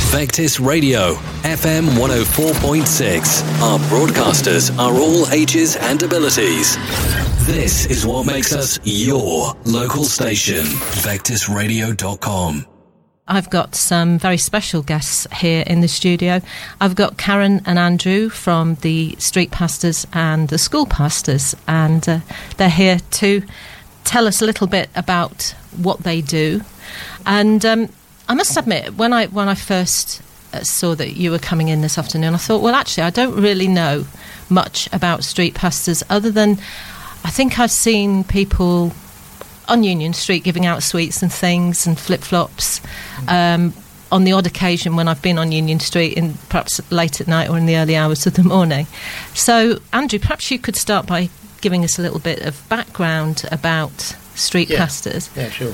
Vectis Radio, FM 104.6. Our broadcasters are all ages and abilities. This is what makes us your local station. VectisRadio.com. I've got some very special guests here in the studio. I've got Karen and Andrew from the street pastors and the school pastors, and they're here to tell us a little bit about what they do. And I must admit, when I first saw that you were coming in this afternoon, I thought, well, actually, I don't really know much about street pastors other than I think I've seen people on Union Street giving out sweets and things and flip-flops on the odd occasion when I've been on Union Street, in perhaps late at night or in the early hours of the morning. So, Andrew, perhaps you could start by giving us a little bit of background about street pastors. Yeah, sure.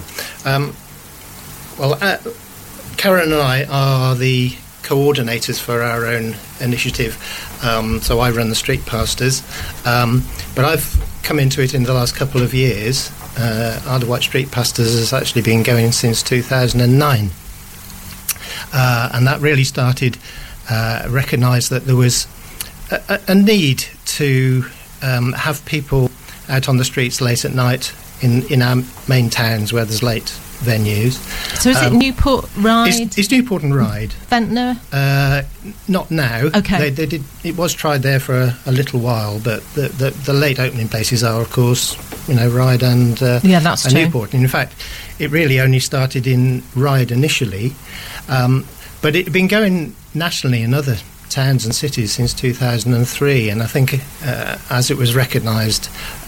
Karen and I are the coordinators for our own initiative. So I run the street pastors, but I've come into it in the last couple of years. Isle of Wight Street Pastors has actually been going since 2009, and that really started recognised that there was a need to have people out on the streets late at night in our main towns where there's late venues. So is it Newport Ryde? It's Newport and Ryde. Ventnor? Not now. Okay. They did. It was tried there for a little while, but the late opening places are, of course, Ryde and that's and true. Newport. And in fact, it really only started in Ryde initially, but it had been going nationally in other towns and cities since 2003, and I think as it was recognised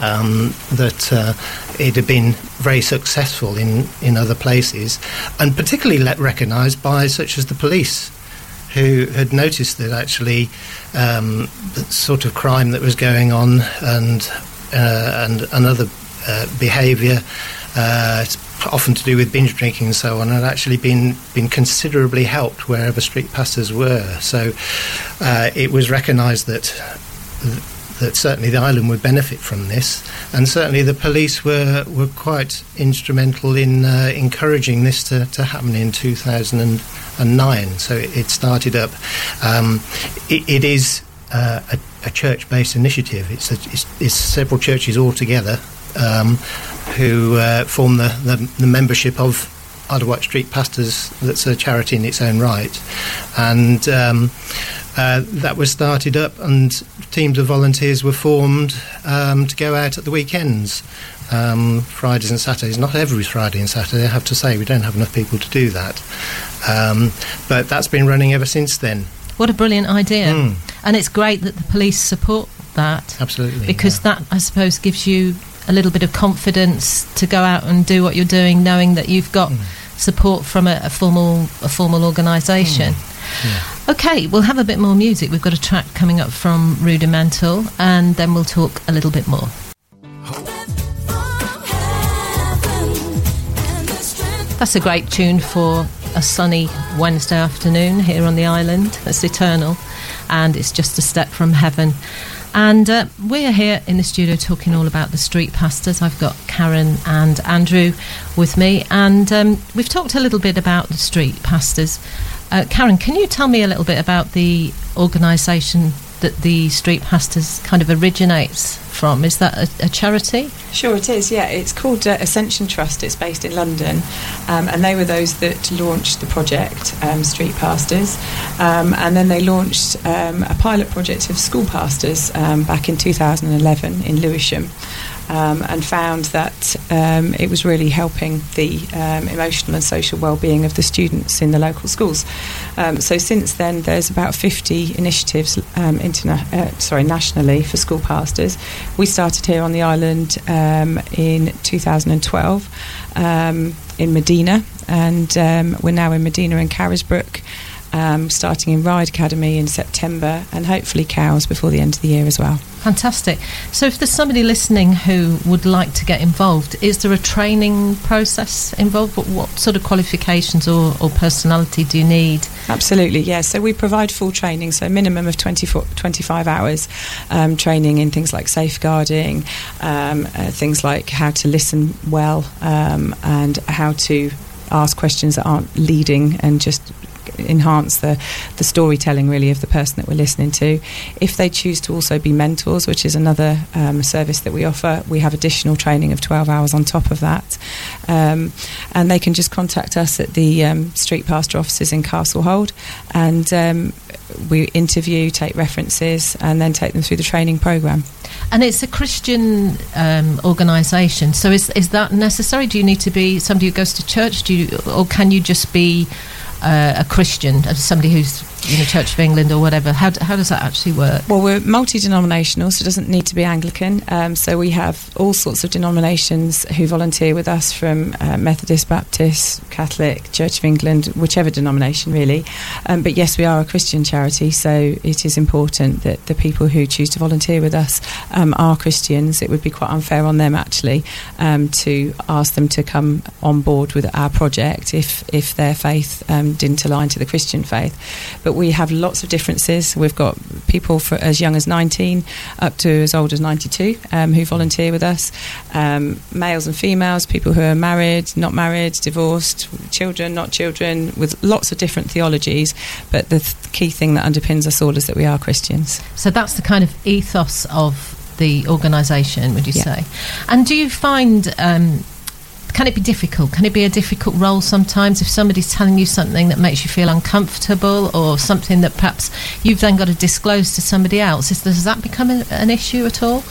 that it had been very successful in other places, and particularly recognised by such as the police, who had noticed that actually the sort of crime that was going on and other behaviour, often to do with binge drinking and so on, had actually been considerably helped wherever street pastors were. So it was recognised that certainly the island would benefit from this, and certainly the police were quite instrumental in encouraging this to happen in 2009. So it started up. It is a church-based initiative. It's several churches all together who form the membership of Isle of Wight Street Pastors. That's a charity in its own right, and that was started up, and teams of volunteers were formed to go out at the weekends, Fridays and Saturdays. Not every Friday and Saturday, I have to say. We don't have enough people to do that, but that's been running ever since then. What a brilliant idea. And it's great that the police support that. Absolutely. Because that, I suppose, gives you a little bit of confidence to go out and do what you're doing, knowing that you've got support from a formal organisation. OK, we'll have a bit more music. We've got a track coming up from Rudimental, and then we'll talk a little bit more. That's a great tune for a sunny Wednesday afternoon here on the island. It's Eternal, and it's Just a Step from Heaven. And we're here in the studio talking all about the street pastors. I've got Karen and Andrew with me, and we've talked a little bit about the street pastors. Karen, can you tell me a little bit about the organisation that the street pastors kind of originates from? Is that a charity? Sure, it is, yeah. It's called Ascension Trust. It's based in London, and they were those that launched the project, Street Pastors, and then they launched a pilot project of school pastors back in 2011 in Lewisham, and found that it was really helping the emotional and social well-being of the students in the local schools. So since then, there's about 50 initiatives nationally for school pastors. We started here on the island in 2012 in Medina, and we're now in Medina and Carisbrooke, starting in Ryde Academy in September, and hopefully Cowes before the end of the year as well. Fantastic. So if there's somebody listening who would like to get involved, is there a training process involved? What sort of qualifications or personality do you need? Absolutely, yes. So we provide full training, so a minimum of 25 hours training in things like safeguarding, things like how to listen well, and how to ask questions that aren't leading and just enhance the storytelling really of the person that we're listening to. If they choose to also be mentors, which is another service that we offer, we have additional training of 12 hours on top of that. And they can just contact us at the Street Pastor offices in Castlehold, and we interview, take references, and then take them through the training programme. And it's a Christian organisation, so is that necessary? Do you need to be somebody who goes to church, or can you just be a Christian, somebody who's in the Church of England or whatever? How does that actually work? Well, we're multi-denominational, so it doesn't need to be Anglican. So we have all sorts of denominations who volunteer with us, from Methodist, Baptist, Catholic, Church of England, whichever denomination really. But yes, we are a Christian charity, so it is important that the people who choose to volunteer with us are Christians. It would be quite unfair on them actually to ask them to come on board with our project if their faith didn't align to the Christian faith. But we have lots of differences. We've got people for as young as 19 up to as old as 92 who volunteer with us, males and females, people who are married, not married, divorced, children, not children, with lots of different theologies. But the key thing that underpins us all is that we are Christians. So that's the kind of ethos of the organisation, would you say? And do you find... can it be difficult? Can it be a difficult role sometimes if somebody's telling you something that makes you feel uncomfortable, or something that perhaps you've then got to disclose to somebody else? Does that become an issue at all?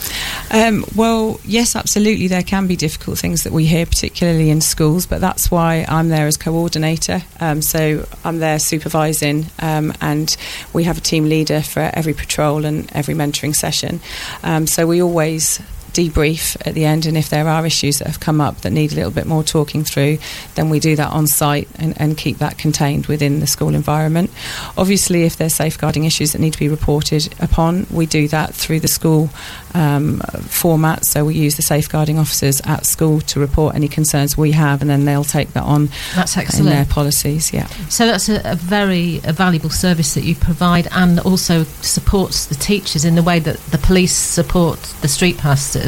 Well, yes, absolutely. There can be difficult things that we hear, particularly in schools, but that's why I'm there as coordinator. So I'm there supervising, and we have a team leader for every patrol and every mentoring session. So we always debrief at the end, and if there are issues that have come up that need a little bit more talking through, then we do that on site and keep that contained within the school environment. Obviously, if there's safeguarding issues that need to be reported upon, we do that through the school format. So we use the safeguarding officers at school to report any concerns we have, and then they'll take that on. That's excellent. In their policies. Yeah. So that's a very valuable service that you provide, and also supports the teachers in the way that the police support the street pastors.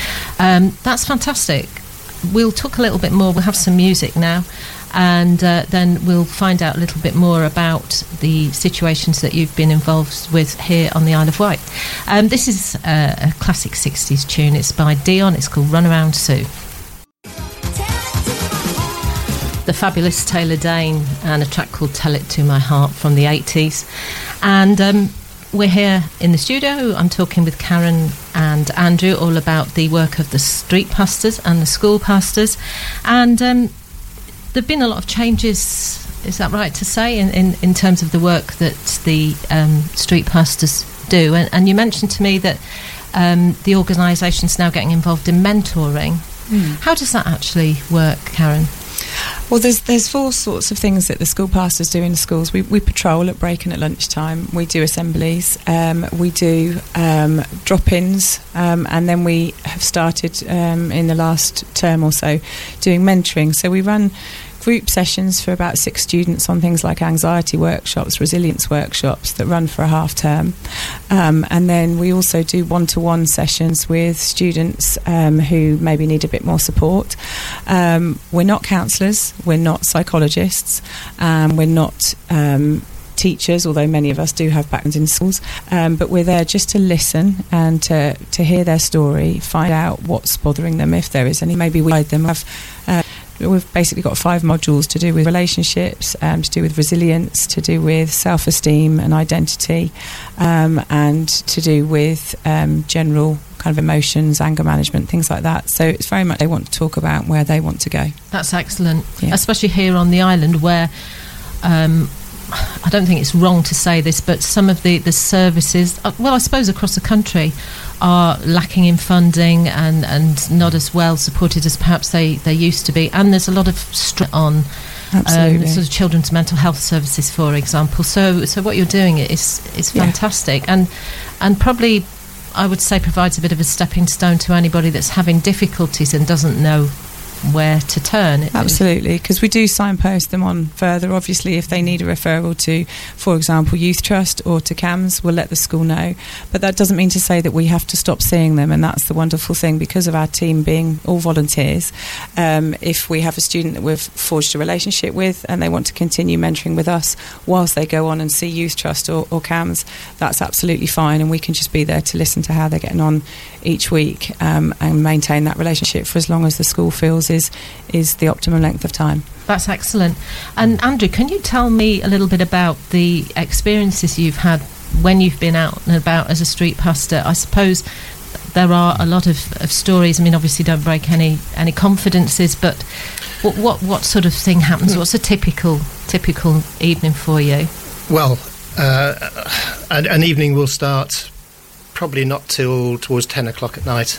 That's fantastic. We'll talk a little bit more. We'll have some music now, and then we'll find out a little bit more about the situations that you've been involved with here on the Isle of Wight. This is a classic 60s tune. It's by Dion. It's called Run Around Sue. The fabulous Taylor Dane, and a track called Tell It To My Heart from the 80s. And we're here in the studio. I'm talking with Karen and Andrew all about the work of the street pastors and the school pastors. And there've been a lot of changes, is that right to say, in terms of the work that the street pastors do? And you mentioned to me that the organisation's now getting involved in mentoring. How does that actually work, Karen? Well, there's four sorts of things that the school pastors do in the schools. We patrol at break and at lunchtime. We do assemblies. We do drop-ins, and then we have started in the last term or so doing mentoring. So we run group sessions for about 6 students on things like anxiety workshops, resilience workshops that run for a half term. And then we also do one-to-one sessions with students who maybe need a bit more support. We're not counsellors, we're not psychologists, we're not teachers, although many of us do have backgrounds in schools, but we're there just to listen and to hear their story, find out what's bothering them, if there is any. Maybe we guide them. We've basically got 5 modules to do with relationships, to do with resilience, to do with self-esteem and identity, and to do with general kind of emotions, anger management, things like that. So it's very much they want to talk about where they want to go. That's excellent, especially here on the island where I don't think it's wrong to say this, but some of the services, well, I suppose across the country, are lacking in funding and not as well supported as perhaps they used to be. And there's a lot of stress on sort of children's mental health services, for example. So what you're doing is fantastic, and probably, I would say, provides a bit of a stepping stone to anybody that's having difficulties and doesn't know where to turn. Absolutely, because we do signpost them on further. Obviously, if they need a referral to, for example, Youth Trust or to CAMHS, we'll let the school know. But that doesn't mean to say that we have to stop seeing them, and that's the wonderful thing, because of our team being all volunteers. If we have a student that we've forged a relationship with and they want to continue mentoring with us whilst they go on and see Youth Trust or CAMHS, that's absolutely fine, and we can just be there to listen to how they're getting on each week, and maintain that relationship for as long as the school feels is the optimum length of time. That's excellent. And Andrew, can you tell me a little bit about the experiences you've had when you've been out and about as a street pastor? I suppose there are a lot of stories. I mean, obviously don't break any confidences, but what sort of thing happens? What's a typical evening for you? Well, an evening will start probably not till towards 10 o'clock at night.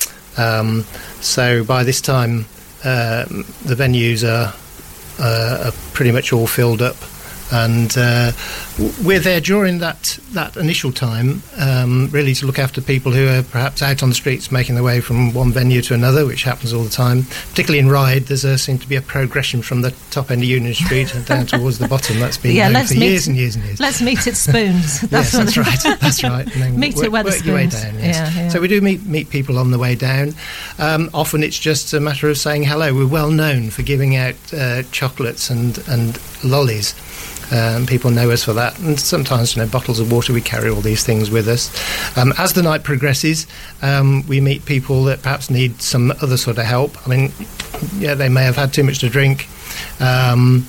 So by this time, the venues are pretty much all filled up, and we're there during that initial time, really to look after people who are perhaps out on the streets making their way from one venue to another, which happens all the time. Particularly in Ryde, seems to be a progression from the top end of Union Street and down towards the bottom. That's been going for years and years and years. Let's meet at Spoons. Yes, that's right. That's right. And then meet at Wetherspoons. Work your way down. Yes. Yeah. So we do meet people on the way down. Often it's just a matter of saying hello. We're well known for giving out chocolates and lollies. People know us for that, and sometimes, bottles of water. We carry all these things with us. As the night progresses, we meet people that perhaps need some other sort of help. I mean, they may have had too much to drink, and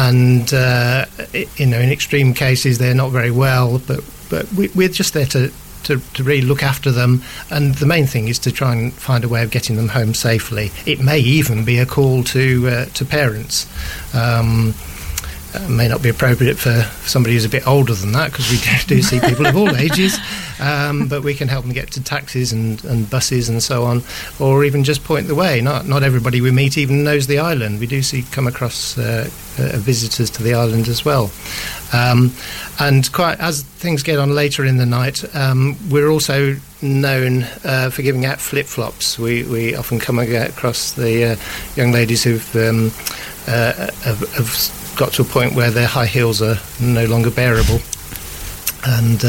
in extreme cases they're not very well. But we're just there to really look after them, and the main thing is to try and find a way of getting them home safely. It may even be a call to parents. May not be appropriate for somebody who's a bit older than that, because we do see people of all ages, but we can help them get to taxis and buses and so on, or even just point the way. Not everybody we meet even knows the island. We do come across visitors to the island as well. And quite as things get on later in the night, we're also known for giving out flip-flops. We often come across the young ladies who've have got to a point where their high heels are no longer bearable, and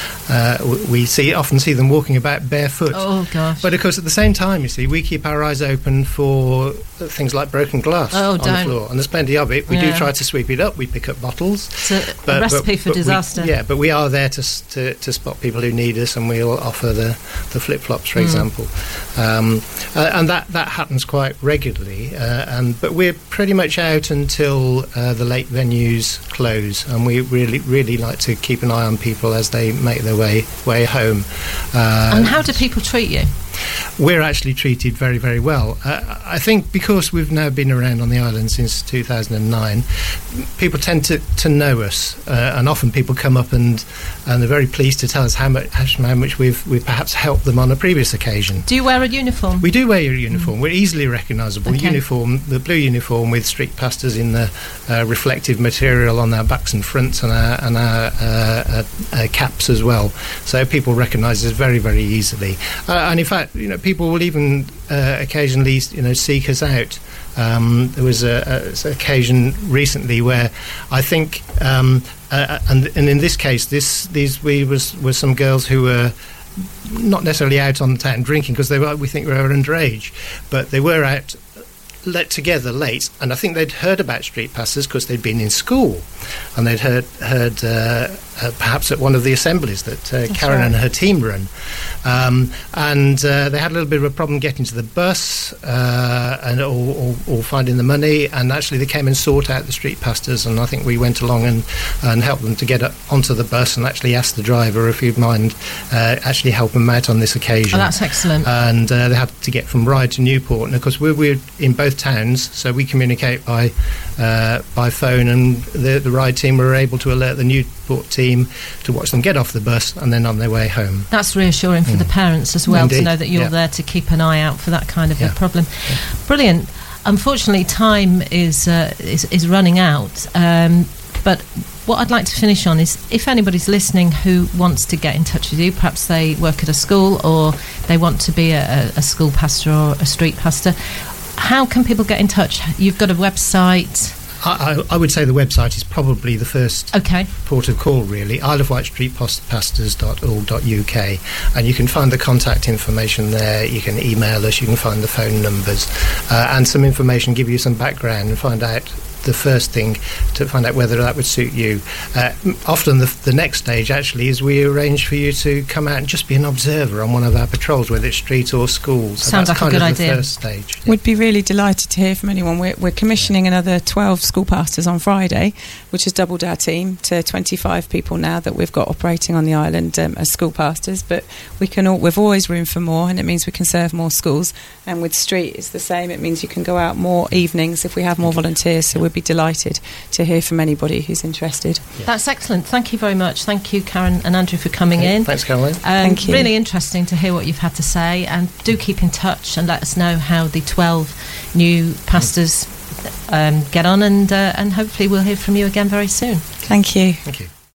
we often see them walking about barefoot. Oh gosh! But of course, at the same time, you see, we keep our eyes open for things like broken glass on the floor, and there's plenty of it. We do try to sweep it up. We pick up bottles. It's a recipe for disaster. But we are there to spot people who need us, and we'll offer the flip-flops, for example, and that happens quite regularly. But we're pretty much out until the late venues close, and we really like to keep an eye on people as they make their way home. And how do people treat you? We're actually treated very, very well. I think because we've now been around on the island since 2009, people tend to know us, and often people come up and they're very pleased to tell us how much we've perhaps helped them on a previous occasion. Do you wear a uniform? We do wear a uniform. We're easily recognisable. Okay. The blue uniform with street pastors in the reflective material on our backs and fronts, and our caps as well. So people recognise us very, very easily. And in fact, people will even occasionally, seek us out. There was an occasion recently where I think, and in this case, these were some girls who were not necessarily out on the town drinking, because we think they were underage, but they were out together late, and I think they'd heard about street pastors because they'd been in school, and they'd heard perhaps at one of the assemblies that Karen and her team run, and they had a little bit of a problem getting to the bus or finding the money, and actually they came and sought out the street pastors, and I think we went along and helped them to get up onto the bus, and actually asked the driver if he'd mind actually helping them out on this occasion. Oh, that's excellent. And they had to get from Ryde to Newport, and of course we're in both towns, so we communicate by phone, and the Ryde team were able to alert the Newport team to watch them get off the bus and then on their way home. That's reassuring for the parents as well. Indeed. To know that you're there to keep an eye out for that kind of a problem. Yeah. Brilliant. Unfortunately, time is running out, but what I'd like to finish on is, if anybody's listening who wants to get in touch with you, perhaps they work at a school or they want to be a school pastor or a street pastor, how can people get in touch? You've got a website. I would say the website is probably the first port of call, really. Isle of Wight streetpastors.org.uk, and you can find the contact information there. You can email us, you can find the phone numbers, and some information, give you some background and find out the first thing to find out whether that would suit you. Often the next stage actually is we arrange for you to come out and just be an observer on one of our patrols, whether it's street or schools. Sounds like a good idea. The first stage. We'd be really delighted to hear from anyone. We're commissioning another 12 school pastors on Friday, which has doubled our team to 25 people now that we've got operating on the island as school pastors. But we've always room for more, and it means we can serve more schools. And with street, it's the same. It means you can go out more evenings if we have more volunteers. So we'd be delighted to hear from anybody who's interested. Yeah. That's excellent. Thank you very much. Thank you, Karen and Andrew, for coming in. Thanks, Caroline. Thank you. Really interesting to hear what you've had to say, and do keep in touch and let us know how the 12 new pastors get on, and hopefully we'll hear from you again very soon. Thank you. Thank you.